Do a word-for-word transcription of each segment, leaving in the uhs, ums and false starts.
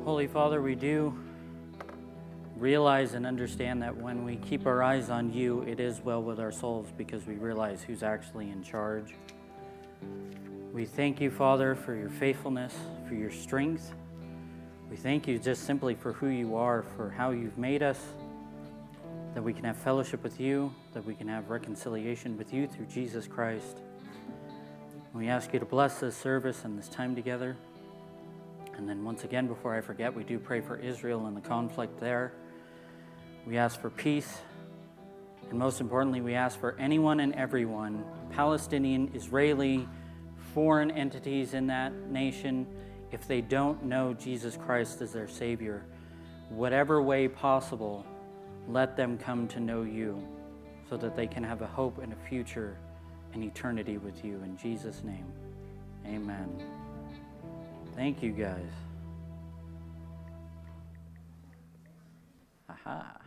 Holy Father, we do realize and understand that when we keep our eyes on you, it is well with our souls because we realize who's actually in charge. We thank you, Father, for your faithfulness, for your strength. We thank you just simply for who you are, for how you've made us, that we can have fellowship with you, that we can have reconciliation with you through Jesus Christ. And we ask you to bless this service and this time together. And then once again, before I forget, we do pray for Israel and the conflict there. We ask for peace. And most importantly, we ask for anyone and everyone, Palestinian, Israeli, foreign entities in that nation, if they don't know Jesus Christ as their Savior, whatever way possible, let them come to know you so that they can have a hope and a future and eternity with you. In Jesus' name, amen. Thank you, guys. Aha.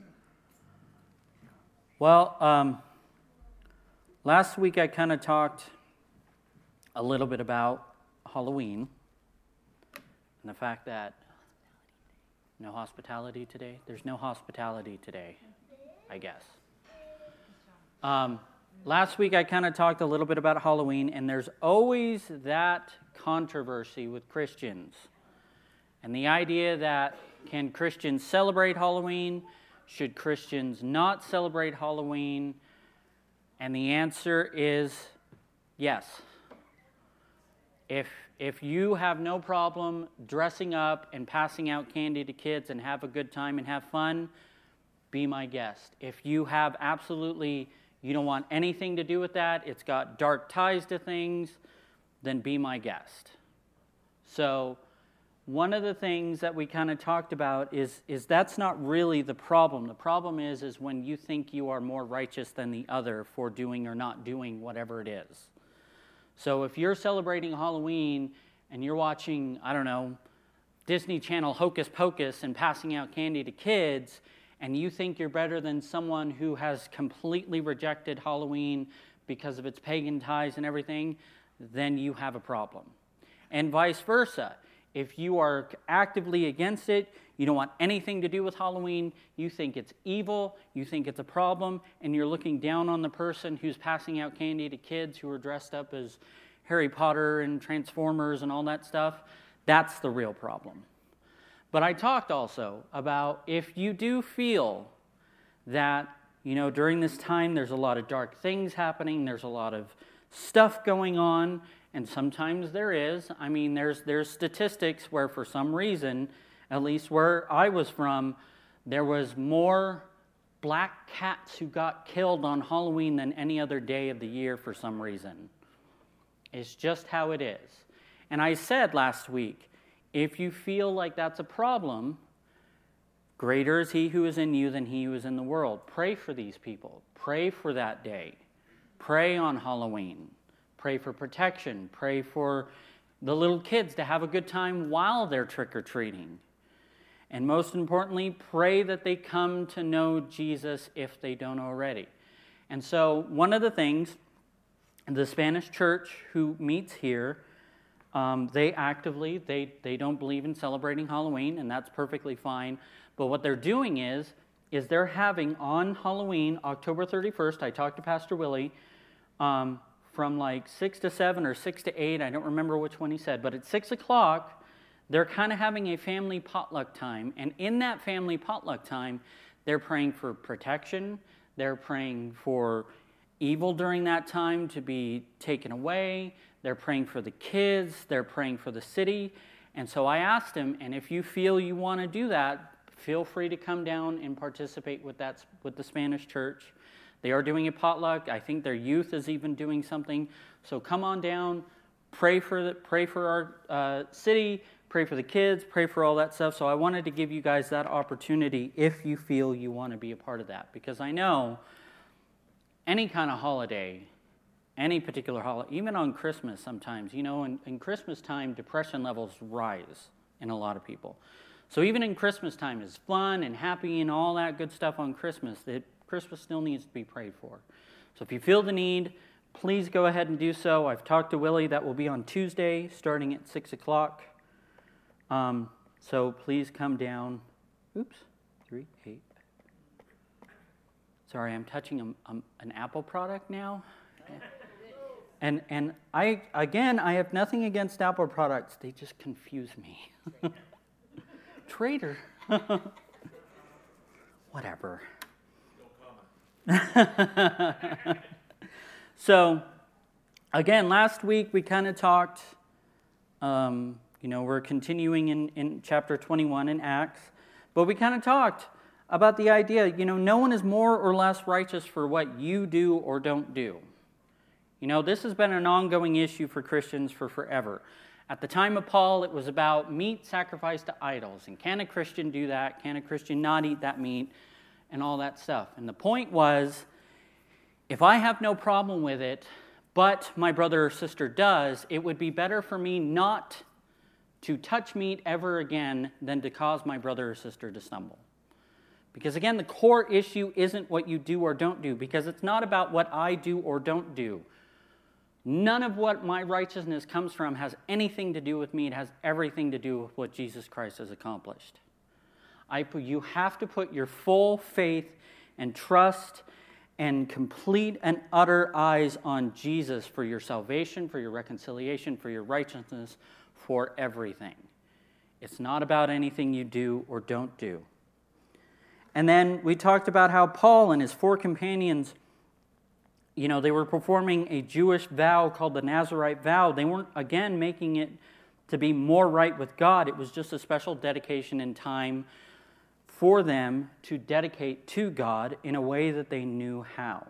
Well, um, last week I kind of talked a little bit about Halloween and the fact that no hospitality today. There's no hospitality today, I guess. Um, last week I kind of talked a little bit about Halloween, and there's always that controversy with Christians. And the idea that can Christians celebrate Halloween? Should Christians not celebrate Halloween? And the answer is yes. If if you have no problem dressing up and passing out candy to kids and have a good time and have fun, be my guest. If you have absolutely, you don't want anything to do with that, it's got dark ties to things, then be my guest. So one of the things that we kind of talked about is, is that's not really the problem. The problem is, is when you think you are more righteous than the other for doing or not doing whatever it is. So if you're celebrating Halloween and you're watching, I don't know, Disney Channel Hocus Pocus and passing out candy to kids, and you think you're better than someone who has completely rejected Halloween because of its pagan ties and everything, then you have a problem. And vice versa. If you are actively against it, you don't want anything to do with Halloween, you think it's evil, you think it's a problem, and you're looking down on the person who's passing out candy to kids who are dressed up as Harry Potter and Transformers and all that stuff, that's the real problem. But I talked also about if you do feel that, you know, during this time there's a lot of dark things happening, there's a lot of stuff going on, and sometimes there is. I mean, there's there's statistics where for some reason, at least where I was from, there was more black cats who got killed on Halloween than any other day of the year for some reason. It's just how it is. And I said last week, if you feel like that's a problem, greater is he who is in you than he who is in the world. Pray for these people. Pray for that day. Pray on Halloween. Pray for protection. Pray for the little kids to have a good time while they're trick-or-treating. And most importantly, pray that they come to know Jesus if they don't already. And so one of the things, the Spanish church who meets here, um, they actively, they, they don't believe in celebrating Halloween, and that's perfectly fine. But what they're doing is, is they're having on Halloween, October thirty-first, I talked to Pastor Willie, um, from like six to seven or six to eight, I don't remember which one he said, but at six o'clock, they're kind of having a family potluck time. And in that family potluck time, they're praying for protection. They're praying for evil during that time to be taken away. They're praying for the kids. They're praying for the city. And so I asked him, and if you feel you want to do that, feel free to come down and participate with that with the Spanish church. They are doing a potluck. I think their youth is even doing something. So come on down, pray for the, pray for our uh, city, pray for the kids, pray for all that stuff. So I wanted to give you guys that opportunity if you feel you want to be a part of that. Because I know any kind of holiday, any particular holiday, even on Christmas sometimes, you know, in, in Christmas time, depression levels rise in a lot of people. So even in Christmas time, it's fun and happy and all that good stuff on Christmas. That Christmas still needs to be prayed for. So if you feel the need, please go ahead and do so. I've talked to Willie. That will be on Tuesday, starting at six o'clock. Um, So please come down. Oops, three, eight. Sorry, I'm touching a, a, an Apple product now. And and I again, I have nothing against Apple products. They just confuse me. Traitor. Whatever. So, again, last week we kind of talked, um, you know, we're continuing in, in chapter twenty-one in Acts, but we kind of talked about the idea, you know, no one is more or less righteous for what you do or don't do. You know, this has been an ongoing issue for Christians for forever. At the time of Paul, it was about meat sacrificed to idols. And can a Christian do that? Can a Christian not eat that meat? And all that stuff. And the point was, if I have no problem with it, but my brother or sister does, it would be better for me not to touch meat ever again than to cause my brother or sister to stumble. Because again, the core issue isn't what you do or don't do, because it's not about what I do or don't do. None of what my righteousness comes from has anything to do with me. It has everything to do with what Jesus Christ has accomplished. I, you have to put your full faith and trust and complete and utter eyes on Jesus for your salvation, for your reconciliation, for your righteousness, for everything. It's not about anything you do or don't do. And then we talked about how Paul and his four companions, you know, they were performing a Jewish vow called the Nazirite vow. They weren't, again, making it to be more right with God. It was just a special dedication in time for them to dedicate to God in a way that they knew how.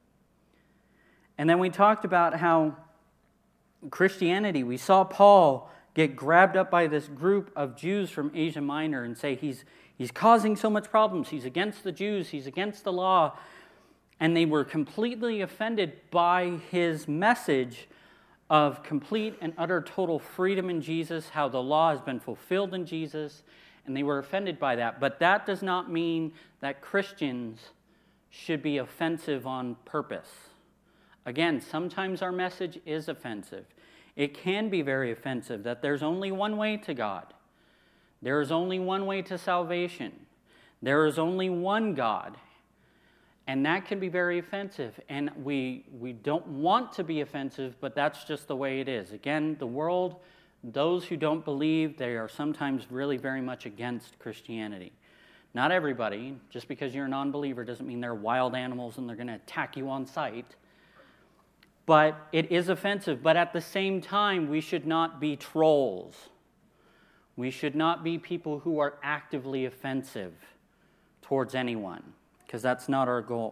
And then we talked about how Christianity, we saw Paul get grabbed up by this group of Jews from Asia Minor and say he's he's causing so much problems. He's against the Jews. He's against the law. And they were completely offended by his message of complete and utter total freedom in Jesus, how the law has been fulfilled in Jesus, and they were offended by that. But that does not mean that Christians should be offensive on purpose. Again, sometimes our message is offensive. It can be very offensive that there's only one way to God. There is only one way to salvation. There is only one God. And that can be very offensive. And we we don't want to be offensive, but that's just the way it is. Again, the world, those who don't believe, they are sometimes really very much against Christianity. Not everybody. Just because you're a non-believer doesn't mean they're wild animals and they're going to attack you on sight. But it is offensive. But at the same time, we should not be trolls. We should not be people who are actively offensive towards anyone, because that's not our goal.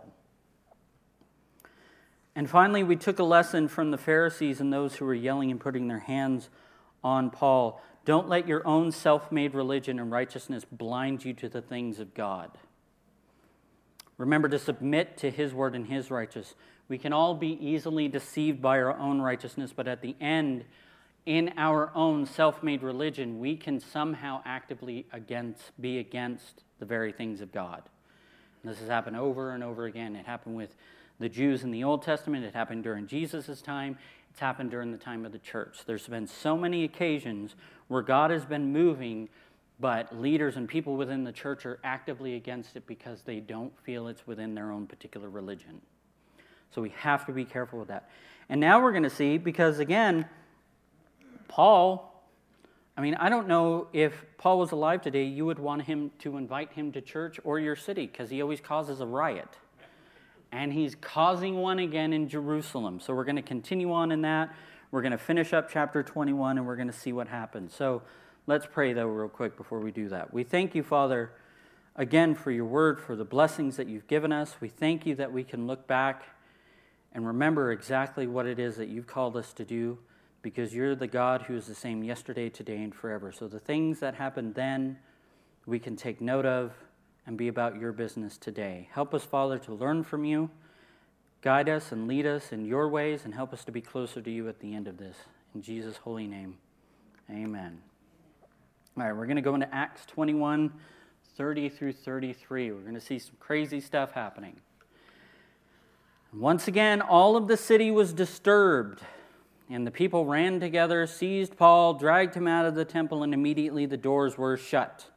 And finally, we took a lesson from the Pharisees and those who were yelling and putting their hands on Paul. Don't let your own self-made religion and righteousness blind you to the things of God. Remember to submit to His word and His righteousness. We can all be easily deceived by our own righteousness, but at the end, in our own self-made religion, we can somehow actively against, be against the very things of God. And this has happened over and over again. It happened with the Jews in the Old Testament. It happened during Jesus' time. It's happened during the time of the church. There's been so many occasions where God has been moving, but leaders and people within the church are actively against it because they don't feel it's within their own particular religion. So we have to be careful with that. And now we're going to see, because again, Paul, I mean, I don't know if Paul was alive today, you would want him to invite him to church or your city, because he always causes a riot. And he's causing one again in Jerusalem. So we're going to continue on in that. We're going to finish up chapter twenty-one, and we're going to see what happens. So let's pray, though, real quick before we do that. We thank you, Father, again, for your word, for the blessings that you've given us. We thank you that we can look back and remember exactly what it is that you've called us to do, because you're the God who is the same yesterday, today, and forever. So the things that happened then, we can take note of and be about your business today. Help us, Father, to learn from you. Guide us and lead us in your ways, and help us to be closer to you at the end of this. In Jesus' holy name, amen. All right, we're going to go into Acts twenty-one, thirty through thirty-three. We're going to see some crazy stuff happening. Once again, all of the city was disturbed. And the people ran together, seized Paul, dragged him out of the temple, and immediately the doors were shut.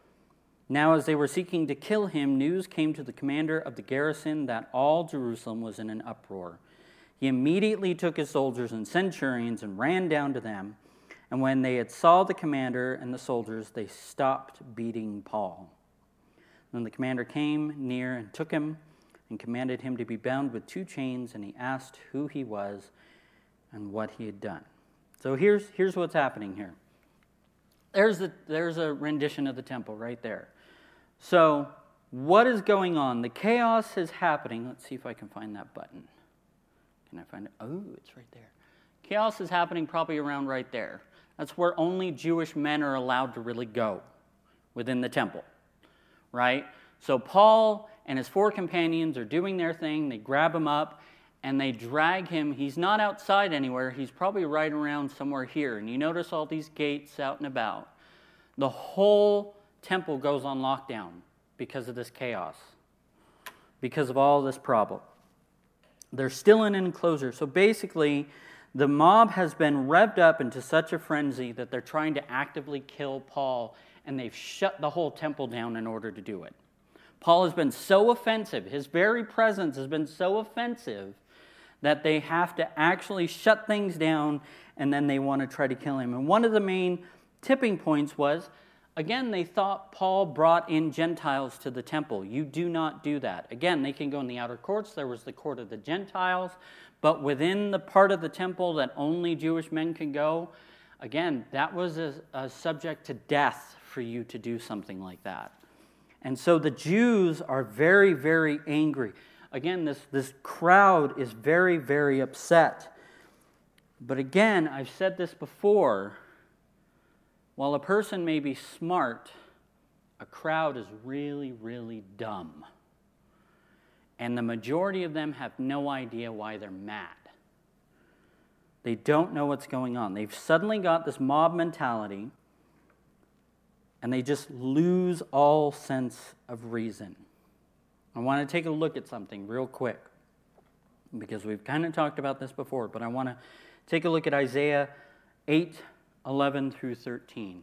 Now as they were seeking to kill him, news came to the commander of the garrison that all Jerusalem was in an uproar. He immediately took his soldiers and centurions and ran down to them. And when they had saw the commander and the soldiers, they stopped beating Paul. Then the commander came near and took him and commanded him to be bound with two chains, and he asked who he was and what he had done. So here's, here's what's happening here. There's, the, there's a rendition of the temple right there. So what is going on? The chaos is happening. Let's see if I can find that button. Can I find it? Oh, it's right there. Chaos is happening probably around right there. That's where only Jewish men are allowed to really go within the temple, right? So Paul and his four companions are doing their thing. They grab him up and they drag him. He's not outside anywhere. He's probably right around somewhere here. And you notice all these gates out and about. The whole temple goes on lockdown because of this chaos, because of all this problem. They're still in an enclosure. So basically, the mob has been revved up into such a frenzy that they're trying to actively kill Paul, and they've shut the whole temple down in order to do it. Paul has been so offensive, his very presence has been so offensive that they have to actually shut things down, and then they want to try to kill him. And one of the main tipping points was, again, they thought Paul brought in Gentiles to the temple. You do not do that. Again, they can go in the outer courts. There was the court of the Gentiles. But within the part of the temple that only Jewish men can go, again, that was a, a subject to death for you to do something like that. And so the Jews are very, very angry. Again, this, this crowd is very, very upset. But again, I've said this before, while a person may be smart, a crowd is really, really dumb. And the majority of them have no idea why they're mad. They don't know what's going on. They've suddenly got this mob mentality, and they just lose all sense of reason. I want to take a look at something real quick, because we've kind of talked about this before, but I want to take a look at Isaiah eight, eleven through thirteen.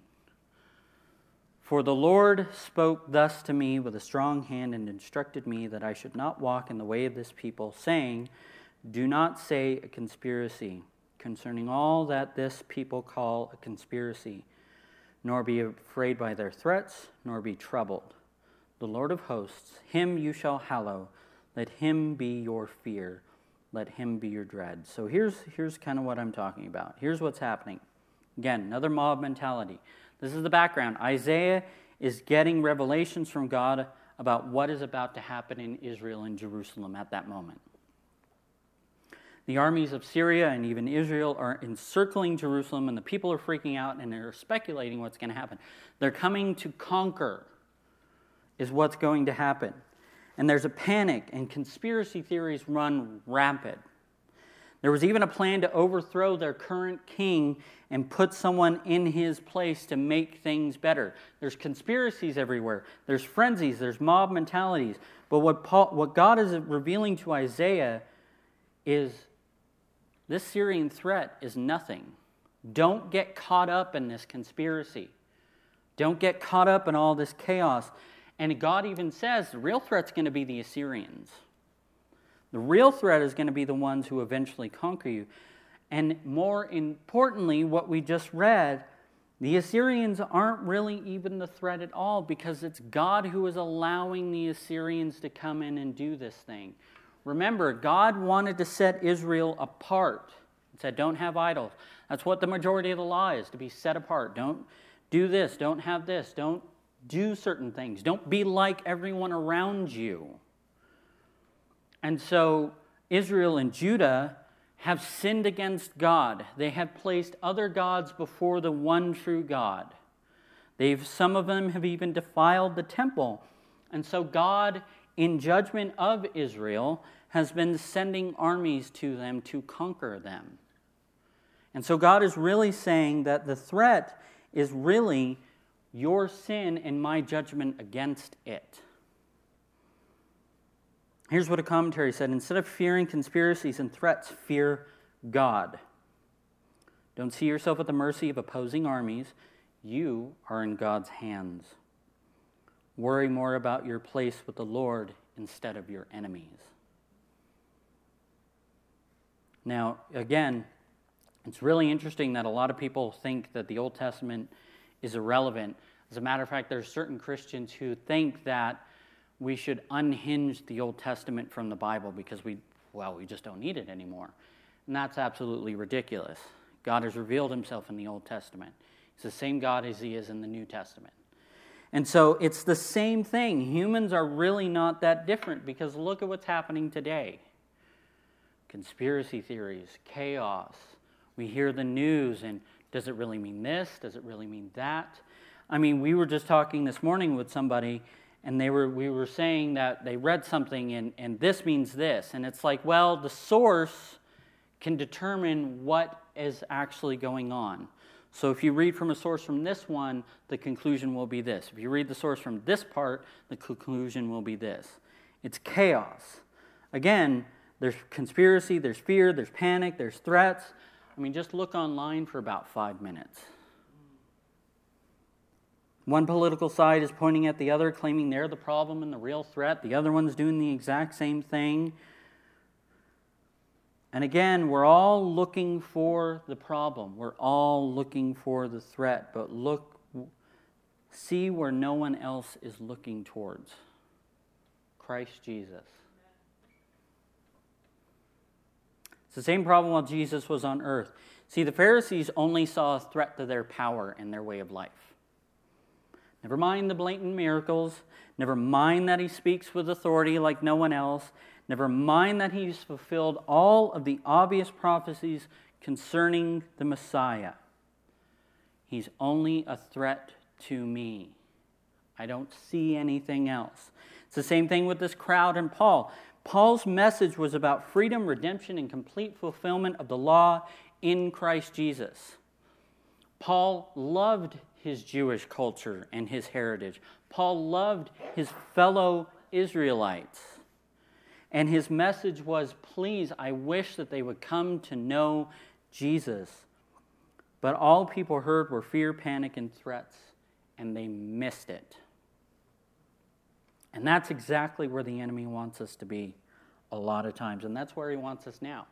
For the Lord spoke thus to me with a strong hand and instructed me that I should not walk in the way of this people, saying, do not say a conspiracy concerning all that this people call a conspiracy, nor be afraid by their threats, nor be troubled. The Lord of hosts, him you shall hallow. Let him be your fear. Let him be your dread. So here's, here's kind of what I'm talking about. Here's what's happening. Again, another mob mentality. This is the background. Isaiah is getting revelations from God about what is about to happen in Israel and Jerusalem at that moment. The armies of Syria and even Israel are encircling Jerusalem, and the people are freaking out, and they're speculating what's going to happen. They're coming to conquer is what's going to happen. And there's a panic, and conspiracy theories run rampant. There was even a plan to overthrow their current king and put someone in his place to make things better. There's conspiracies everywhere. There's frenzies. There's mob mentalities. But what Paul, what God is revealing to Isaiah is this Syrian threat is nothing. Don't get caught up in this conspiracy. Don't get caught up in all this chaos. And God even says the real threat's going to be the Assyrians. The real threat is going to be the ones who eventually conquer you. And more importantly, what we just read, the Assyrians aren't really even the threat at all, because it's God who is allowing the Assyrians to come in and do this thing. Remember, God wanted to set Israel apart. He said, don't have idols. That's what the majority of the law is, to be set apart. Don't do this, don't have this, don't do certain things. Don't be like everyone around you. And so Israel and Judah have sinned against God. They have placed other gods before the one true God. They've, some of them have even defiled the temple. And so God, in judgment of Israel, has been sending armies to them to conquer them. And so God is really saying that the threat is really your sin and my judgment against it. Here's what a commentary said. Instead of fearing conspiracies and threats, fear God. Don't see yourself at the mercy of opposing armies. You are in God's hands. Worry more about your place with the Lord instead of your enemies. Now, again, it's really interesting that a lot of people think that the Old Testament is irrelevant. As a matter of fact, there are certain Christians who think that we should unhinge the Old Testament from the Bible because we, well, we just don't need it anymore. And that's absolutely ridiculous. God has revealed himself in the Old Testament. He's the same God as he is in the New Testament. And so it's the same thing. Humans are really not that different because look at what's happening today. Conspiracy theories, chaos. We hear the news and does it really mean this? Does it really mean that? I mean, we were just talking this morning with somebody and they were we were saying that they read something and, and this means this. And it's like, well, the source can determine what is actually going on. So if you read from a source from this one, the conclusion will be this. If you read the source from this part, the conclusion will be this. It's chaos. Again, there's conspiracy, there's fear, there's panic, there's threats. I mean, just look online for about five minutes. One political side is pointing at the other, claiming they're the problem and the real threat. The other one's doing the exact same thing. And again, we're all looking for the problem. We're all looking for the threat. But look, see where no one else is looking towards. Christ Jesus. It's the same problem while Jesus was on earth. See, the Pharisees only saw a threat to their power and their way of life. Never mind the blatant miracles. Never mind that he speaks with authority like no one else. Never mind that he's fulfilled all of the obvious prophecies concerning the Messiah. He's only a threat to me. I don't see anything else. It's the same thing with this crowd and Paul. Paul's message was about freedom, redemption, and complete fulfillment of the law in Christ Jesus. Paul loved his Jewish culture and his heritage. Paul loved his fellow Israelites. And his message was, please, I wish that they would come to know Jesus. But all people heard were fear, panic, and threats, and they missed it. And that's exactly where the enemy wants us to be a lot of times, and that's where he wants us now.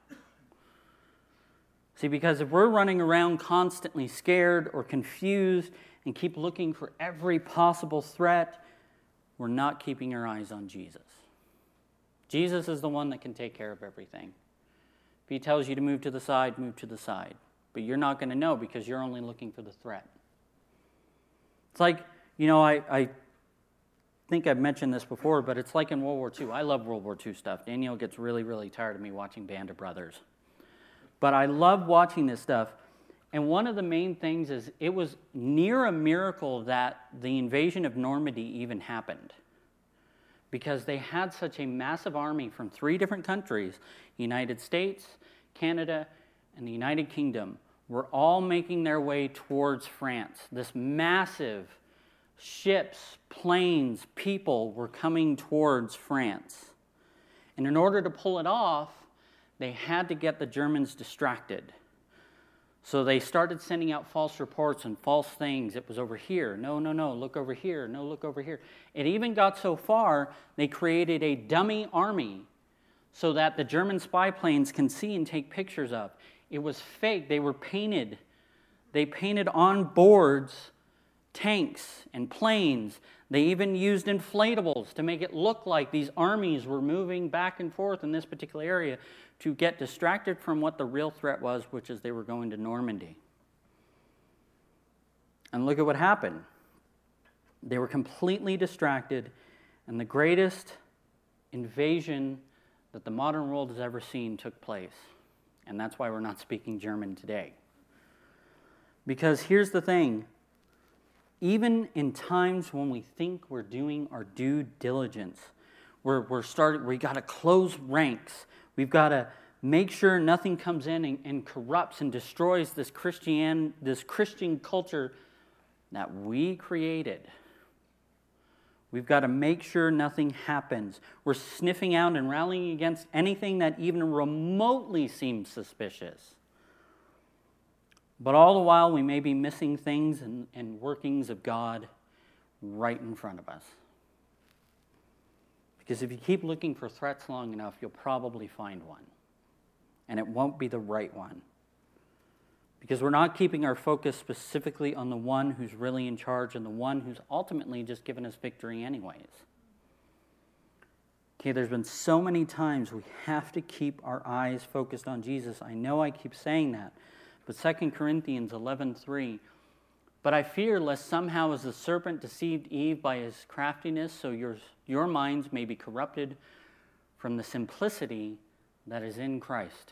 See, because if we're running around constantly scared or confused and keep looking for every possible threat, we're not keeping our eyes on Jesus. Jesus is the one that can take care of everything. If he tells you to move to the side, move to the side. But you're not going to know because you're only looking for the threat. It's like, you know, I, I think I've mentioned this before, but it's like in World War Two. I love World War Two stuff. Danielle gets really, really tired of me watching Band of Brothers. But I love watching this stuff. And one of the main things is it was near a miracle that the invasion of Normandy even happened. Because they had such a massive army from three different countries, the United States, Canada, and the United Kingdom, were all making their way towards France. This massive ships, planes, people were coming towards France. And in order to pull it off, they had to get the Germans distracted. So they started sending out false reports and false things. It was over here. No, no, no, look over here. No, look over here. It even got so far, they created a dummy army so that the German spy planes can see and take pictures of. It was fake. They were painted. They painted on boards tanks and planes. They even used inflatables to make it look like these armies were moving back and forth in this particular area to get distracted from what the real threat was, which is they were going to Normandy. And look at what happened. They were completely distracted, and the greatest invasion that the modern world has ever seen took place. And that's why we're not speaking German today. Because here's the thing. Even in times when we think we're doing our due diligence, we're, we're starting, we got to close ranks. We've got to make sure nothing comes in and, and corrupts and destroys this Christian, this Christian culture that we created. We've got to make sure nothing happens. We're sniffing out and rallying against anything that even remotely seems suspicious. But all the while, we may be missing things and, and workings of God right in front of us. Because if you keep looking for threats long enough, you'll probably find one. And it won't be the right one. Because we're not keeping our focus specifically on the one who's really in charge and the one who's ultimately just given us victory anyways. Okay, there's been so many times we have to keep our eyes focused on Jesus. I know I keep saying that. But Second Corinthians eleven three, but I fear lest somehow as the serpent deceived Eve by his craftiness, so your, your minds may be corrupted from the simplicity that is in Christ.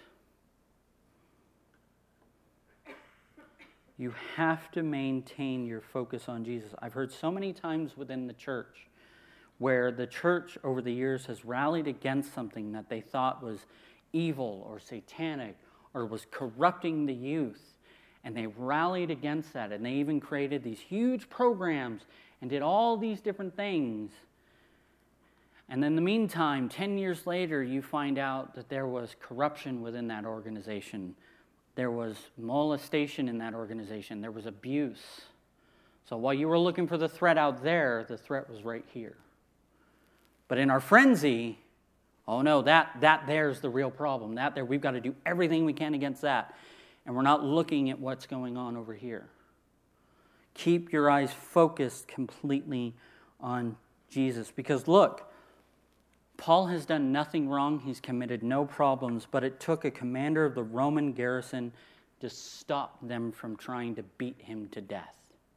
You have to maintain your focus on Jesus. I've heard so many times within the church where the church over the years has rallied against something that they thought was evil or satanic or was corrupting the youth. And they rallied against that. And they even created these huge programs and did all these different things. And in the meantime, ten years later, you find out that there was corruption within that organization. There was molestation in that organization. There was abuse. So while you were looking for the threat out there, the threat was right here. But in our frenzy, oh no, that, that there's the real problem. That there, we've got to do everything we can against that. And we're not looking at what's going on over here. Keep your eyes focused completely on Jesus. Because look, Paul has done nothing wrong. He's committed no problems. But it took a commander of the Roman garrison to stop them from trying to beat him to death.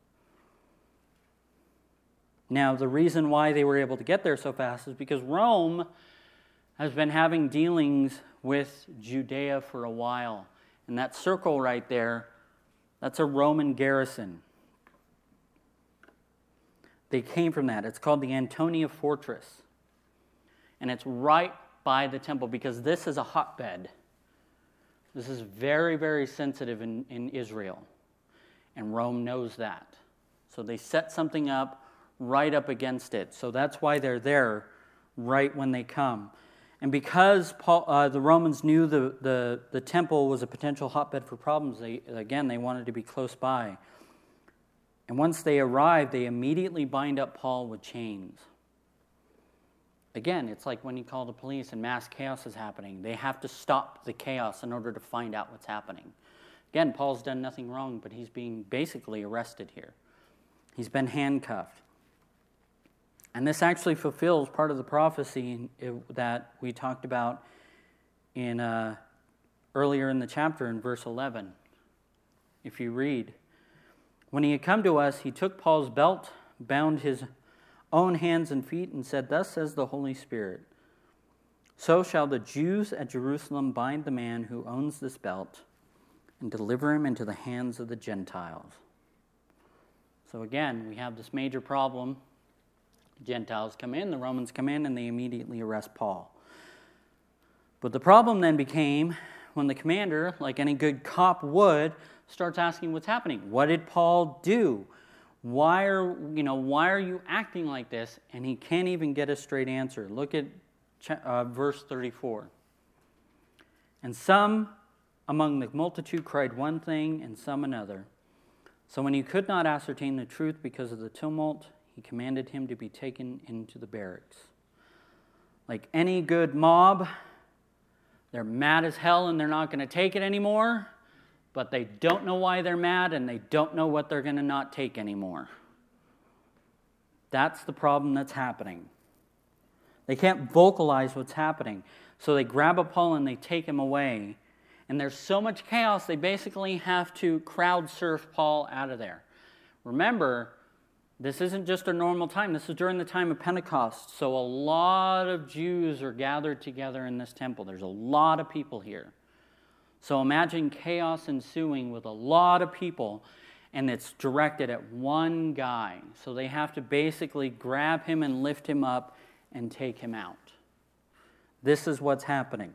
Now, the reason why they were able to get there so fast is because Rome has been having dealings with Judea for a while. And that circle right there, that's a Roman garrison. They came from that. It's called the Antonia Fortress. And it's right by the temple because this is a hotbed. This is very, very sensitive in, in Israel. And Rome knows that. So they set something up right up against it. So that's why they're there right when they come. And because Paul, uh, the Romans knew the, the, the temple was a potential hotbed for problems, they, again, they wanted to be close by. And once they arrive, they immediately bind up Paul with chains. Again, it's like when you call the police and mass chaos is happening. They have to stop the chaos in order to find out what's happening. Again, Paul's done nothing wrong, but he's being basically arrested here. He's been handcuffed. And this actually fulfills part of the prophecy that we talked about in uh, earlier in the chapter in verse eleven. If you read, when he had come to us, he took Paul's belt, bound his own hands and feet, and said, "Thus says the Holy Spirit, so shall the Jews at Jerusalem bind the man who owns this belt and deliver him into the hands of the Gentiles." So again, we have this major problem. The Gentiles come in, the Romans come in, and they immediately arrest Paul. But the problem then became when the commander, like any good cop would, starts asking what's happening. What did Paul do? Why are, you know, why are you acting like this? And he can't even get a straight answer. Look at uh, verse thirty-four. And some among the multitude cried one thing and some another. So when he could not ascertain the truth because of the tumult, he commanded him to be taken into the barracks. Like any good mob, they're mad as hell and they're not going to take it anymore, but they don't know why they're mad and they don't know what they're going to not take anymore. That's the problem that's happening. They can't vocalize what's happening. So they grab up Paul and they take him away. And there's so much chaos, they basically have to crowd surf Paul out of there. Remember, this isn't just a normal time. This is during the time of Pentecost. So a lot of Jews are gathered together in this temple. There's a lot of people here. So imagine chaos ensuing with a lot of people, and it's directed at one guy. So they have to basically grab him and lift him up and take him out. This is what's happening.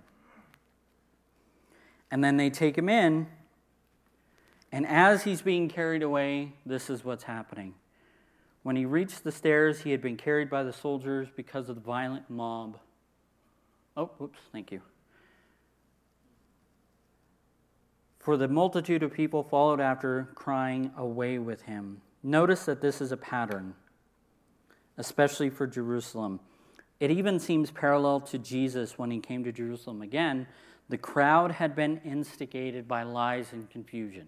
And then they take him in, and as he's being carried away, this is what's happening. When he reached the stairs, he had been carried by the soldiers because of the violent mob. Oh, whoops, thank you. For For the multitude of people followed after, crying, "Away with him." Notice that this is a pattern, especially for Jerusalem. It even seems parallel to Jesus when he came to Jerusalem. Again, the crowd had been instigated by lies and confusion.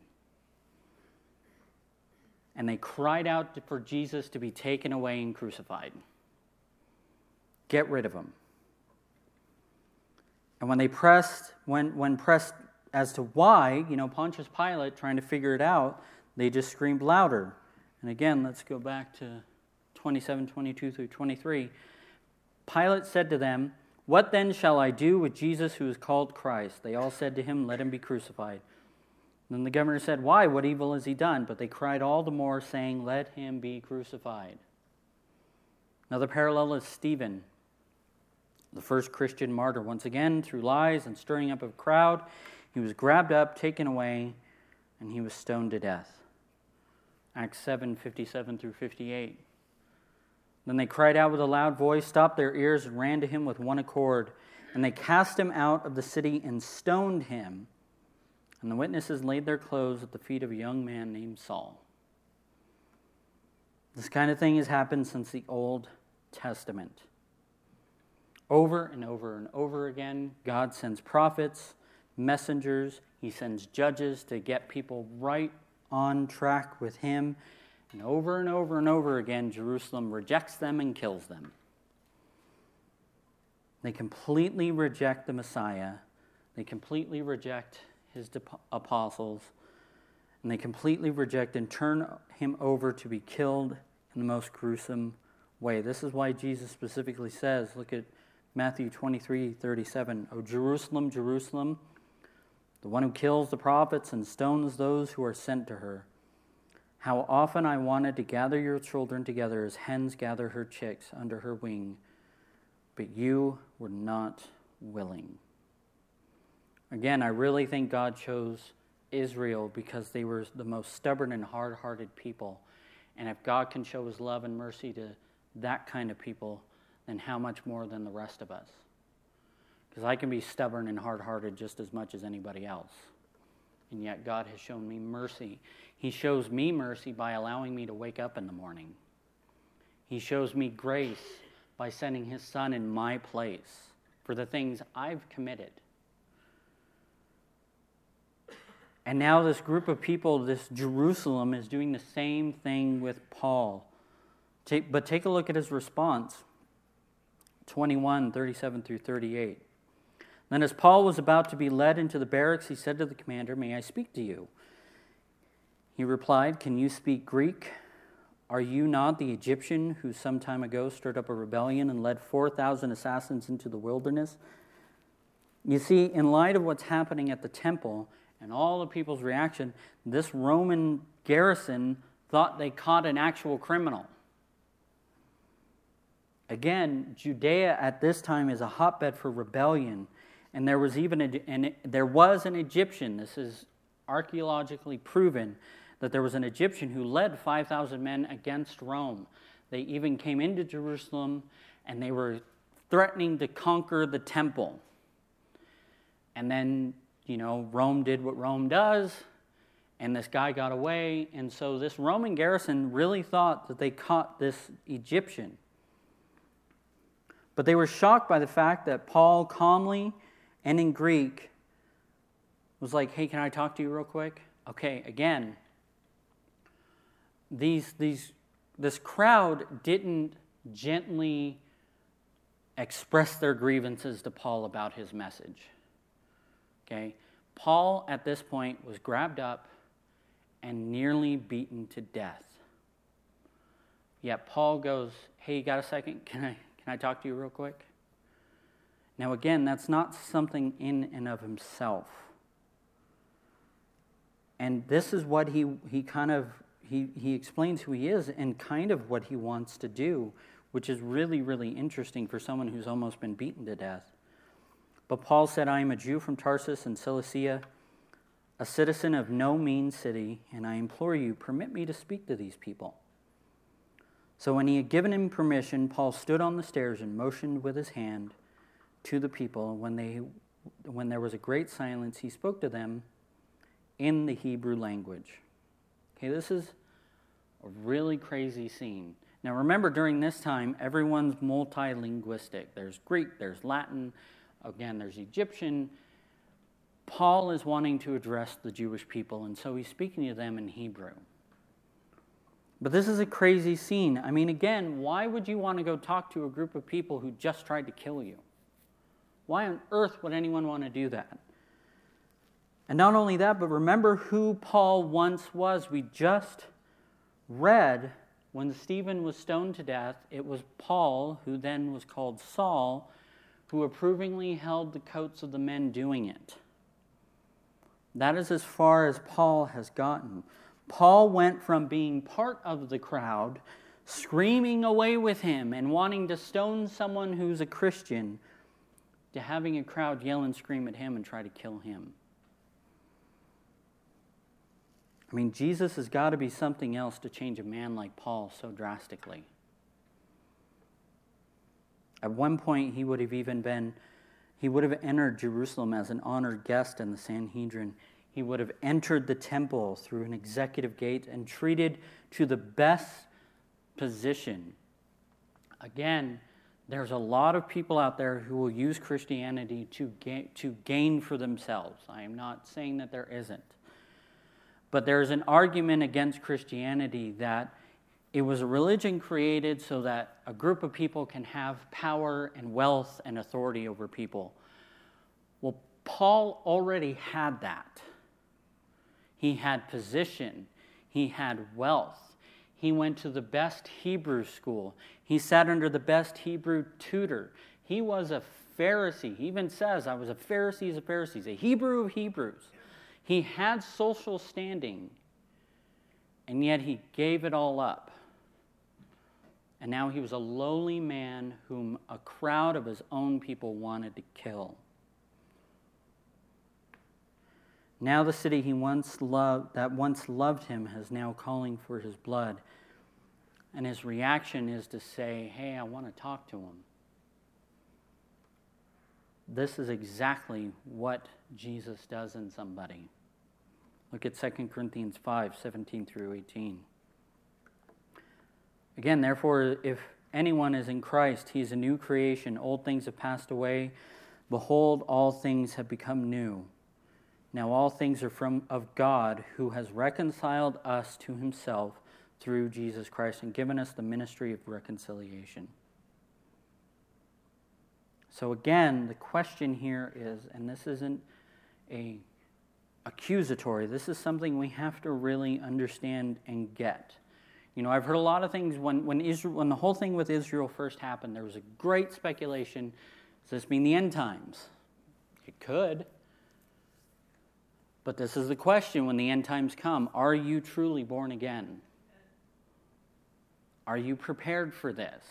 And they cried out for Jesus to be taken away and crucified. Get rid of him. And when they pressed, when, when pressed as to why, you know, Pontius Pilate trying to figure it out, they just screamed louder. And again, let's go back to twenty-seven, twenty-two through twenty-three. Pilate said to them, "What then shall I do with Jesus who is called Christ?" They all said to him, "Let him be crucified." Then the governor said, "Why? What evil has he done?" But they cried all the more, saying, "Let him be crucified." Another parallel is Stephen, the first Christian martyr. Once again, through lies and stirring up of a crowd, he was grabbed up, taken away, and he was stoned to death. Acts seven, fifty-seven through fifty-eight. Then they cried out with a loud voice, stopped their ears, and ran to him with one accord. And they cast him out of the city and stoned him. And the witnesses laid their clothes at the feet of a young man named Saul. This kind of thing has happened since the Old Testament. Over and over and over again, God sends prophets, messengers, he sends judges to get people right on track with him. And over and over and over again, Jerusalem rejects them and kills them. They completely reject the Messiah. They completely reject his apostles. And they completely reject and turn him over to be killed in the most gruesome way. This is why Jesus specifically says, look at Matthew twenty-three, thirty-seven, "O Jerusalem, Jerusalem, the one who kills the prophets and stones those who are sent to her. How often I wanted to gather your children together as hens gather her chicks under her wing, but you were not willing." Again, I really think God chose Israel because they were the most stubborn and hard-hearted people. And if God can show his love and mercy to that kind of people, then how much more than the rest of us? Because I can be stubborn and hard-hearted just as much as anybody else. And yet God has shown me mercy. He shows me mercy by allowing me to wake up in the morning. He shows me grace by sending his son in my place for the things I've committed. And now this group of people, this Jerusalem, is doing the same thing with Paul. Take, but take a look at his response. twenty-one, thirty-seven through thirty-eight. Then as Paul was about to be led into the barracks, he said to the commander, "May I speak to you?" He replied, "Can you speak Greek? Are you not the Egyptian who some time ago stirred up a rebellion and led four thousand assassins into the wilderness?" You see, in light of what's happening at the temple and all the people's reaction, this Roman garrison thought they caught an actual criminal. Again, Judea at this time is a hotbed for rebellion. And there was even a, and there was an Egyptian, this is archaeologically proven, that there was an Egyptian who led five thousand men against Rome. They even came into Jerusalem and they were threatening to conquer the temple. And then, you know, Rome did what Rome does, and this guy got away. And so this Roman garrison really thought that they caught this Egyptian. But they were shocked by the fact that Paul calmly and in Greek was like, "Hey, can I talk to you real quick?" Okay, again, these these this crowd didn't gently express their grievances to Paul about his message. Okay? Paul at this point was grabbed up and nearly beaten to death. Yet Paul goes, "Hey, you got a second? Can I Can I talk to you real quick?" Now again, that's not something in and of himself. And this is what he he kind of, he, he explains who he is and kind of what he wants to do, which is really, really interesting for someone who's almost been beaten to death. But Paul said, "I am a Jew from Tarsus in Cilicia, a citizen of no mean city, and I implore you, permit me to speak to these people." So when he had given him permission, Paul stood on the stairs and motioned with his hand to the people. When they, when there was a great silence, he spoke to them in the Hebrew language. Okay, this is a really crazy scene. Now remember, during this time, everyone's multilinguistic. There's Greek, there's Latin, again, there's Egyptian. Paul is wanting to address the Jewish people, and so he's speaking to them in Hebrew. But this is a crazy scene. I mean, again, why would you want to go talk to a group of people who just tried to kill you? Why on earth would anyone want to do that? And not only that, but remember who Paul once was. We just read when Stephen was stoned to death, it was Paul, who then was called Saul, who approvingly held the coats of the men doing it. That is as far as Paul has gotten. Paul went from being part of the crowd, screaming away with him and wanting to stone someone who's a Christian, to having a crowd yell and scream at him and try to kill him. I mean, Jesus has got to be something else to change a man like Paul so drastically. At one point, he would have even been, he would have entered Jerusalem as an honored guest in the Sanhedrin. He would have entered the temple through an executive gate and treated to the best position. Again, there's a lot of people out there who will use Christianity to gain, to gain for themselves. I am not saying that there isn't. But there's an argument against Christianity that it was a religion created so that a group of people can have power and wealth and authority over people. Well, Paul already had that. He had position. He had wealth. He went to the best Hebrew school. He sat under the best Hebrew tutor. He was a Pharisee. He even says, I was a Pharisee of Pharisees, a Hebrew of Hebrews. He had social standing, and yet he gave it all up. And now he was a lowly man whom a crowd of his own people wanted to kill. Now the city he once loved, that once loved him, is now calling for his blood. And his reaction is to say, hey, I want to talk to him. This is exactly what Jesus does in somebody. Look at Second Corinthians five, seventeen through eighteen. Again, therefore, if anyone is in Christ, he is a new creation. Old things have passed away. Behold, all things have become new. Now all things are from of God, who has reconciled us to himself through Jesus Christ and given us the ministry of reconciliation. So again, the question here is, and this isn't a accusatory, this is something we have to really understand and get. You know, I've heard a lot of things when when Israel, when the whole thing with Israel first happened, there was a great speculation. Does this mean the end times? It could. But this is the question when the end times come. Are you truly born again? Are you prepared for this?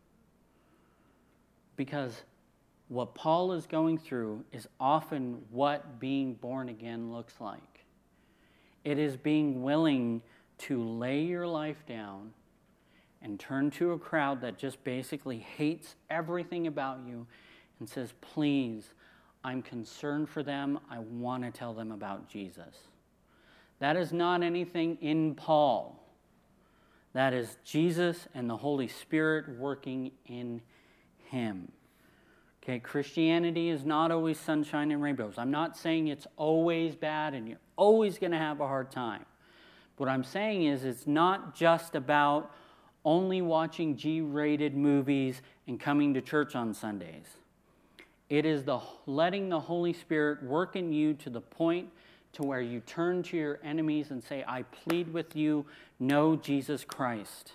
Because what Paul is going through is often what being born again looks like. It is being willing to lay your life down and turn to a crowd that just basically hates everything about you and says, please, I'm concerned for them. I want to tell them about Jesus. That is not anything in Paul. That is Jesus and the Holy Spirit working in him. Okay, Christianity is not always sunshine and rainbows. I'm not saying it's always bad and you're always going to have a hard time. What I'm saying is it's not just about only watching G-rated movies and coming to church on Sundays. It is the letting the Holy Spirit work in you to the point to where you turn to your enemies and say, I plead with you, know Jesus Christ.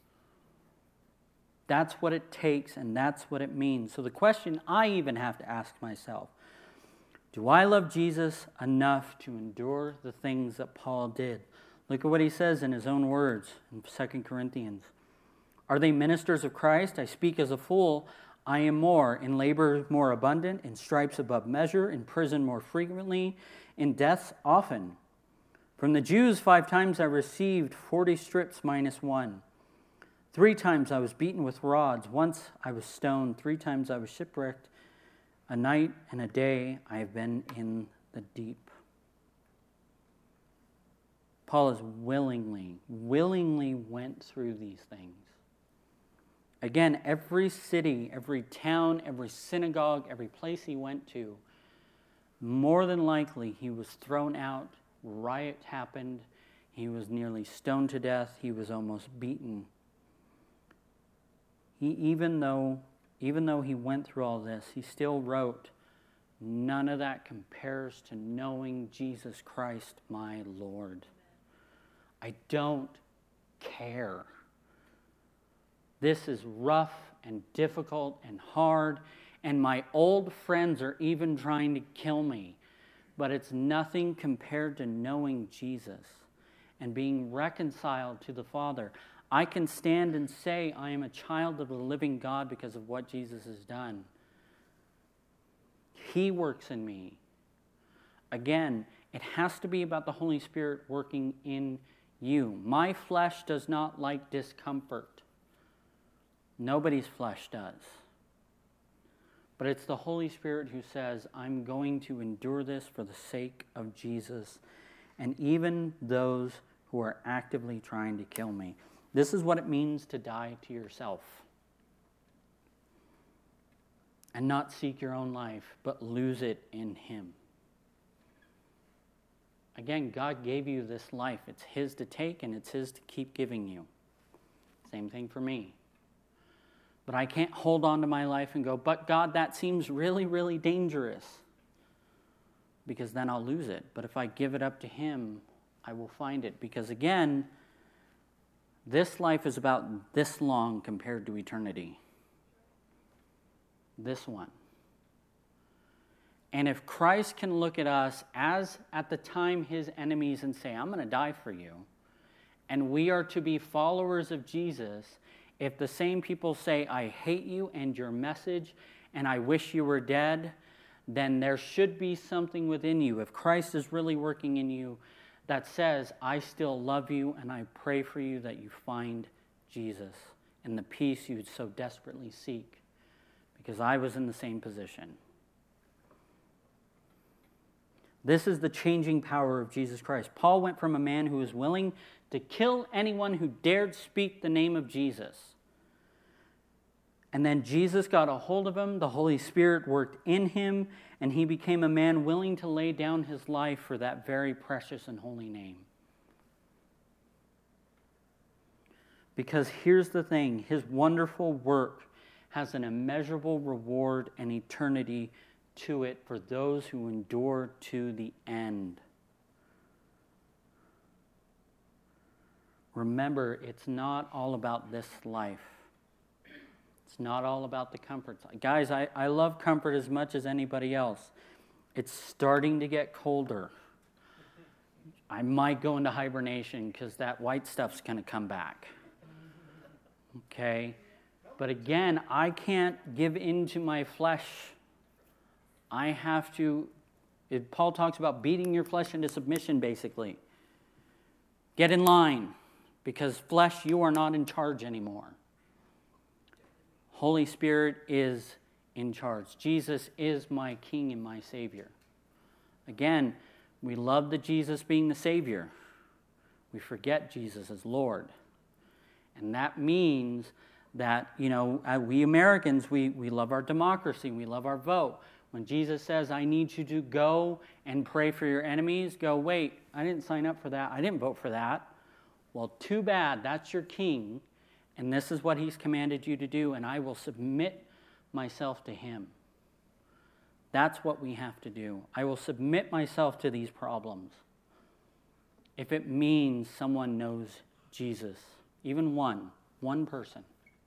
That's what it takes, and that's what it means. So the question I even have to ask myself, do I love Jesus enough to endure the things that Paul did? Look at what he says in his own words in Second Corinthians. Are they ministers of Christ? I speak as a fool. I am more, in labor more abundant, in stripes above measure, in prison more frequently, in deaths often. From the Jews five times I received forty strips minus one. Three times I was beaten with rods. Once I was stoned. Three times I was shipwrecked. A night and a day I have been in the deep. Paul is willingly, willingly went through these things. Again, every city, every town, every synagogue, every place he went to, more than likely he was thrown out, riot happened, he was nearly stoned to death, he was almost beaten. He, even though, even though he went through all this, he still wrote, "None of that compares to knowing Jesus Christ, my Lord. I don't care. This is rough and difficult and hard, and my old friends are even trying to kill me, but it's nothing compared to knowing Jesus and being reconciled to the Father. I can stand and say I am a child of the living God because of what Jesus has done. He works in me." Again, it has to be about the Holy Spirit working in you. My flesh does not like discomfort. Nobody's flesh does. But it's the Holy Spirit who says, I'm going to endure this for the sake of Jesus and even those who are actively trying to kill me. This is what it means to die to yourself and not seek your own life, but lose it in Him. Again, God gave you this life. It's His to take and it's His to keep giving you. Same thing for me. But I can't hold on to my life and go, but God, that seems really, really dangerous. Because then I'll lose it. But if I give it up to Him, I will find it. Because again, this life is about this long compared to eternity. This one. And if Christ can look at us as at the time His enemies and say, I'm going to die for you, and we are to be followers of Jesus, if the same people say, I hate you and your message, and I wish you were dead, then there should be something within you. If Christ is really working in you that says, I still love you and I pray for you that you find Jesus and the peace you so desperately seek. Because I was in the same position. This is the changing power of Jesus Christ. Paul went from a man who was willing to kill anyone who dared speak the name of Jesus. And then Jesus got a hold of him, the Holy Spirit worked in him, and he became a man willing to lay down his life for that very precious and holy name. Because here's the thing, his wonderful work has an immeasurable reward and eternity to it for those who endure to the end. Remember, it's not all about this life. It's not all about the comforts. Guys, I, I love comfort as much as anybody else. It's starting to get colder. I might go into hibernation because that white stuff's going to come back. Okay? But again, I can't give in to my flesh. I have to, it, Paul talks about beating your flesh into submission, basically. Get in line, because flesh, you are not in charge anymore. Holy Spirit is in charge. Jesus is my King and my Savior. Again, we love the Jesus being the Savior. We forget Jesus as Lord. And that means that, you know, we Americans, we, we love our democracy, we love our vote. When Jesus says, I need you to go and pray for your enemies, go, wait, I didn't sign up for that. I didn't vote for that. Well, too bad. That's your king, and this is what he's commanded you to do, and I will submit myself to him. That's what we have to do. I will submit myself to these problems if it means someone knows Jesus, even one, one person.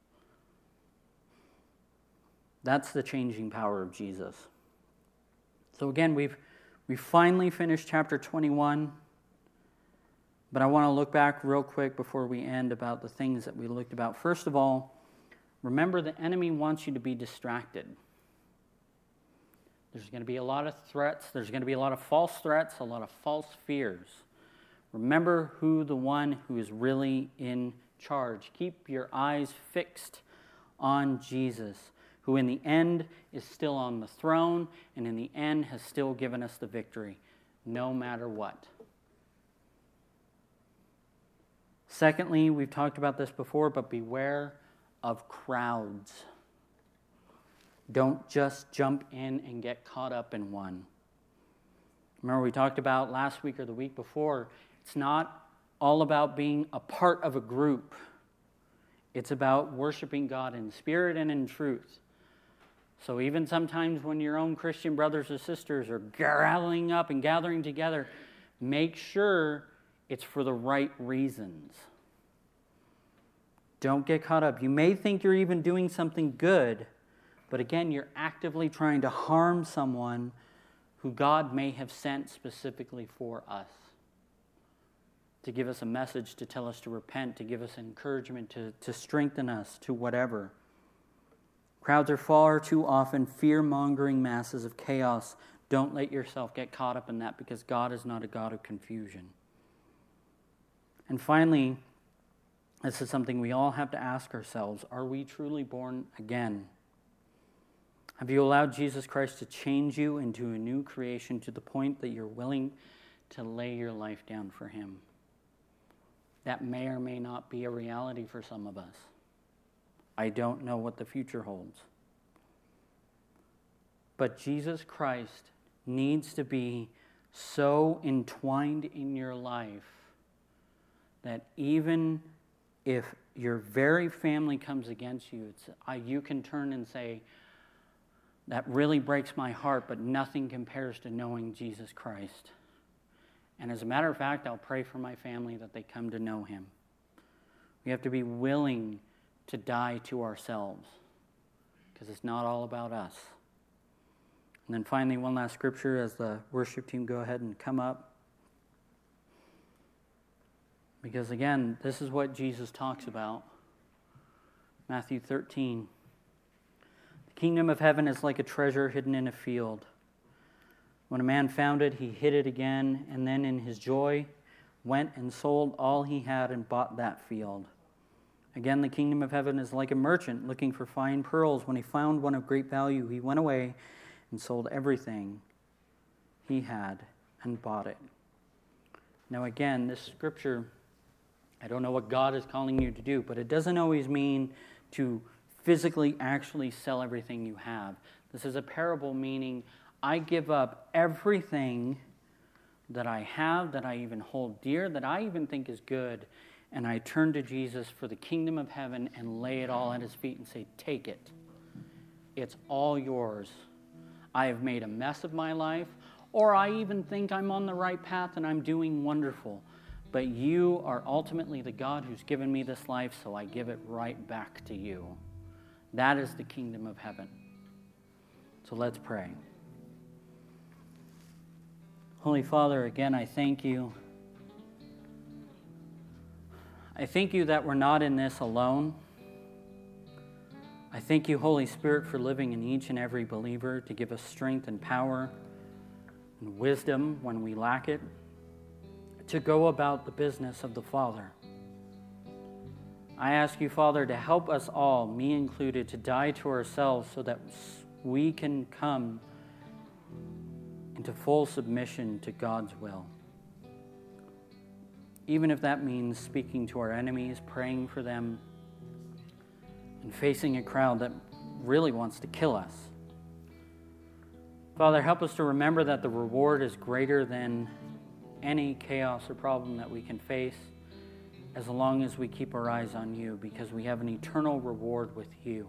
That's the changing power of Jesus. So again, we've we finally finished chapter twenty-one, but I want to look back real quick before we end about the things that we looked about. First of all, remember the enemy wants you to be distracted. There's going to be a lot of threats. There's going to be a lot of false threats, a lot of false fears. Remember who the one who is really in charge. Keep your eyes fixed on Jesus, who in the end is still on the throne and in the end has still given us the victory, no matter what. Secondly, we've talked about this before, but beware of crowds. Don't just jump in and get caught up in one. Remember, we talked about last week or the week before, it's not all about being a part of a group. It's about worshiping God in spirit and in truth. So even sometimes when your own Christian brothers or sisters are gathering up and gathering together, make sure it's for the right reasons. Don't get caught up. You may think you're even doing something good, but again, you're actively trying to harm someone who God may have sent specifically for us. To give us a message, to tell us to repent, to give us encouragement, to, to strengthen us, to whatever. Crowds are far too often fear-mongering masses of chaos. Don't let yourself get caught up in that, because God is not a God of confusion. And finally, this is something we all have to ask ourselves. Are we truly born again? Have you allowed Jesus Christ to change you into a new creation to the point that you're willing to lay your life down for Him? That may or may not be a reality for some of us. I don't know what the future holds. But Jesus Christ needs to be so entwined in your life that even if your very family comes against you, it's, uh, you can turn and say, that really breaks my heart, but nothing compares to knowing Jesus Christ. And as a matter of fact, I'll pray for my family that they come to know Him. We have to be willing to die to ourselves, because it's not all about us. And then finally, one last scripture as the worship team go ahead and come up. Because again, this is what Jesus talks about. Matthew thirteen. The kingdom of heaven is like a treasure hidden in a field. When a man found it, he hid it again, and then in his joy went and sold all he had and bought that field. Again, the kingdom of heaven is like a merchant looking for fine pearls. When he found one of great value, he went away and sold everything he had and bought it. Now again, this scripture, I don't know what God is calling you to do, but it doesn't always mean to physically actually sell everything you have. This is a parable, meaning I give up everything that I have, that I even hold dear, that I even think is good, and I turn to Jesus for the kingdom of heaven and lay it all at His feet and say, take it. It's all yours. I have made a mess of my life, or I even think I'm on the right path and I'm doing wonderful. But you are ultimately the God who's given me this life, so I give it right back to you. That is the kingdom of heaven. So let's pray. Holy Father, again, I thank you. I thank you that we're not in this alone. I thank you, Holy Spirit, for living in each and every believer to give us strength and power and wisdom when we lack it, to go about the business of the Father. I ask you, Father, to help us all, me included, to die to ourselves so that we can come into full submission to God's will. Even if that means speaking to our enemies, praying for them, and facing a crowd that really wants to kill us. Father, help us to remember that the reward is greater than any chaos or problem that we can face, as long as we keep our eyes on you, because we have an eternal reward with you.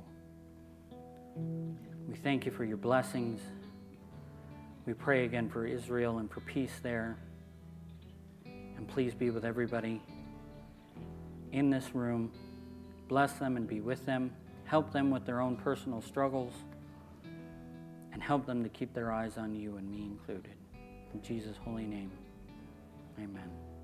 We thank you for your blessings. We pray again for Israel and for peace there. And please be with everybody in this room. Bless them and be with them. Help them with their own personal struggles. And help them to keep their eyes on you, and me included. In Jesus' holy name, amen.